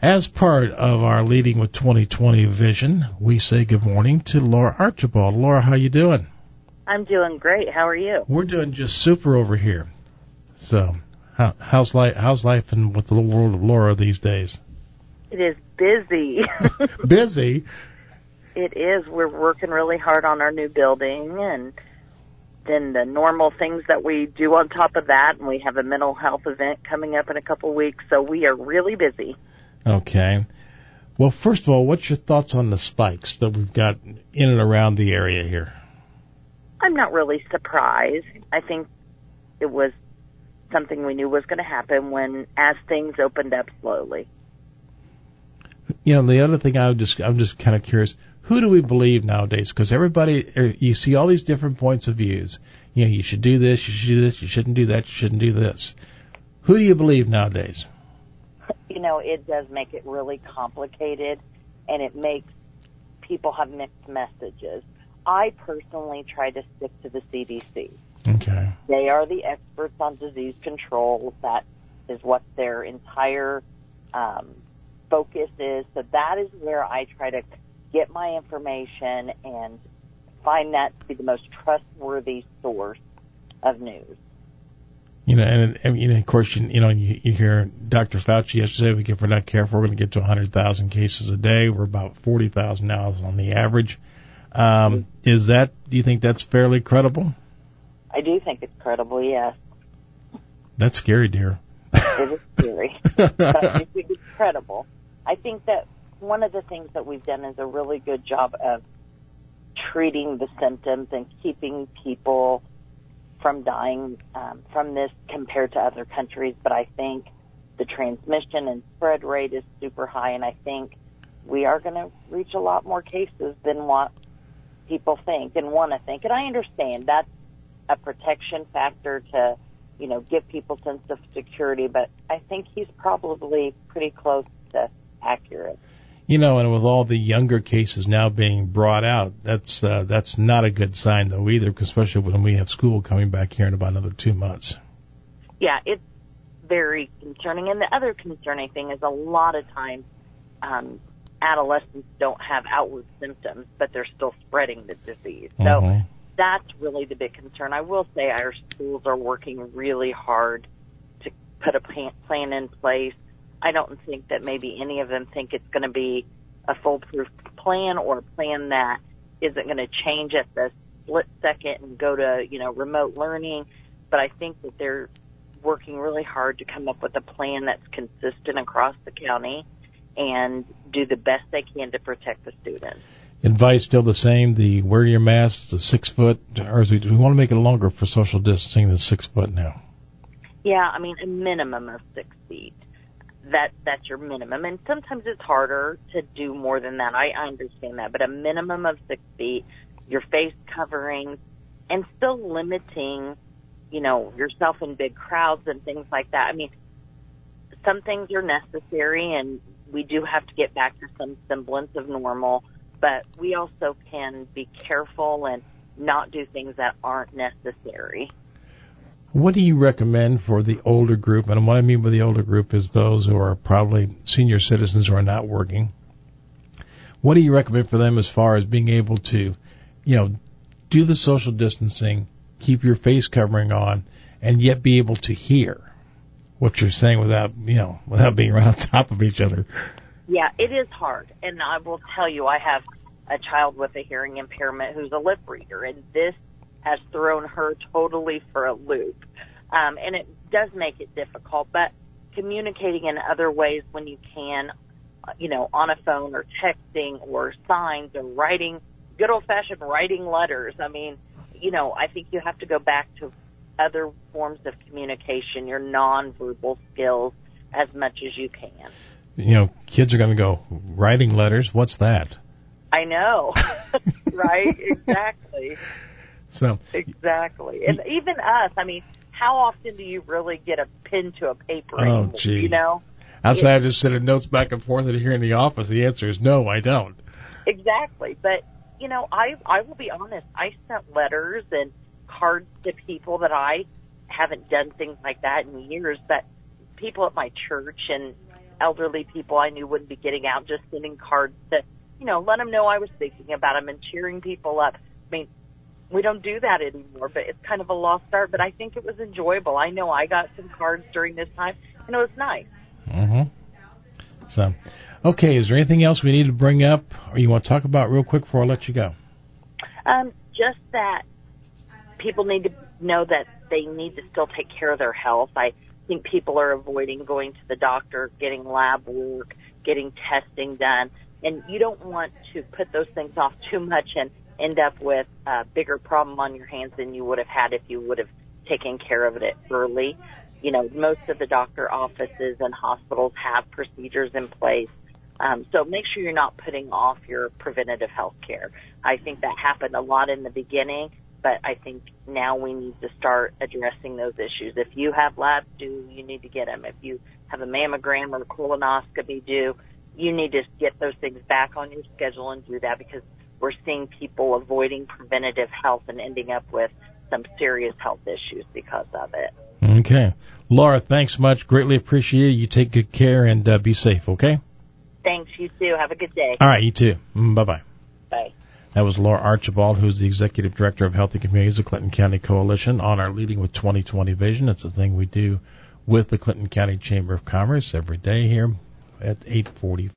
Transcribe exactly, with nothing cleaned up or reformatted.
As part of our Leading with twenty twenty vision, we say good morning to Laura Archibald. Laura, how you doing? I'm doing great. How are you? We're doing just super over here. So, how, how's life? How's life in with the world of Laura these days? It is busy. Busy? It is. We're working really hard on our new building, and then the normal things that we do on top of that, and we have a mental health event coming up in a couple of weeks, so we are really busy. Okay. Well, first of all, what's your thoughts on the spikes that we've got in and around the area here? I'm not really surprised. I think it was something we knew was going to happen when, as things opened up slowly. You know, the other thing I would just, I'm just kind of curious, who do we believe nowadays? Because everybody, you see all these different points of views. You know, you should do this, you should do this, you shouldn't do that, you shouldn't do this. Who do you believe nowadays? You know, it does make it really complicated, and it makes people have mixed messages. I personally try to stick to the C D C. Okay. They are the experts on disease control. That is what their entire um, focus is. So that is where I try to get my information and find that to be the most trustworthy source of news. You know, and, and you know, of course, you, you know, you, you hear Doctor Fauci yesterday, if we're not careful, we're going to get to one hundred thousand cases a day. We're about forty thousand now on the average. Um, is that, do you think that's fairly credible? I do think it's credible, yes. That's scary, dear. It is scary, but I do think it's credible. I think that one of the things that we've done is a really good job of treating the symptoms and keeping people from dying um, from this compared to other countries, but I think the transmission and spread rate is super high, and I think we are going to reach a lot more cases than what people think and want to think. And I understand that's a protection factor to, you know, give people a sense of security, but I think he's probably pretty close to accurate. You know, and with all the younger cases now being brought out, that's uh, that's not a good sign, though, either, especially when we have school coming back here in about another two months. Yeah, it's very concerning. And the other concerning thing is a lot of times um, adolescents don't have outward symptoms, but they're still spreading the disease. So Mm-hmm. that's really the big concern. I will say our schools are working really hard to put a plan in place. I don't think that maybe any of them think it's going to be a foolproof plan or a plan that isn't going to change at the split second and go to, you know, remote learning. But I think that they're working really hard to come up with a plan that's consistent across the county and do the best they can to protect the students. Advice still the same, the wear your mask, the six foot, or do we want to make it longer for social distancing than six foot now? Yeah, I mean, a minimum of six feet. That that's your minimum, and sometimes it's harder to do more than that. I, I understand that, but a minimum of six feet, your face coverings, and still limiting, you know, yourself in big crowds and things like that. I mean, some things are necessary, and we do have to get back to some semblance of normal, but we also can be careful and not do things that aren't necessary. What do you recommend for the older group? And what I mean by the older group is those who are probably senior citizens who are not working. What do you recommend for them as far as being able to, you know, do the social distancing, keep your face covering on, and yet be able to hear what you're saying without, you know, without being right on top of each other? Yeah, it is hard. And I will tell you, I have a child with a hearing impairment who's a lip reader, and this has thrown her totally for a loop. Um, and it does make it difficult, but communicating in other ways when you can, you know, on a phone or texting or signs or writing, good old-fashioned writing letters. I mean, you know, I think you have to go back to other forms of communication, your nonverbal skills, as much as you can. You know, kids are going to go, writing letters, what's that? I know, right? Exactly. So Exactly. And even us, I mean, how often do you really get a pen to a paper oh, anymore, gee. you know? Outside, It, I just sending notes back and forth and here in the office. The answer is no, I don't. Exactly. But, you know, I, I will be honest, I sent letters and cards to people that I haven't done things like that in years, but people at my church and elderly people I knew wouldn't be getting out, just sending cards to, you know, let them know I was thinking about them and cheering people up. I mean, we don't do that anymore, but it's kind of a lost art, but I think it was enjoyable. I know I got some cards during this time, and it was nice. Mm-hmm. So, okay, is there anything else we need to bring up or you want to talk about real quick before I let you go? Um, just that people need to know that they need to still take care of their health. I think people are avoiding going to the doctor, getting lab work, getting testing done, and you don't want to put those things off too much and end up with a bigger problem on your hands than you would have had if you would have taken care of it early. You know, most of the doctor offices and hospitals have procedures in place. Um, so make sure you're not putting off your preventative health care. I think that happened a lot in the beginning, but I think now we need to start addressing those issues. If you have labs due, you need to get them. If you have a mammogram or a colonoscopy due, you need to get those things back on your schedule and do that, because we're seeing people avoiding preventative health and ending up with some serious health issues because of it. Okay. Laura, thanks much. Greatly appreciate it. You take good care and uh, be safe, okay? Thanks. You too. Have a good day. All right, you too. Mm, bye-bye. Bye. That was Laura Archibald, who's the Executive Director of Healthy Communities of Clinton County Coalition, on our Leading with twenty twenty vision. It's a thing we do with the Clinton County Chamber of Commerce every day here at eight forty.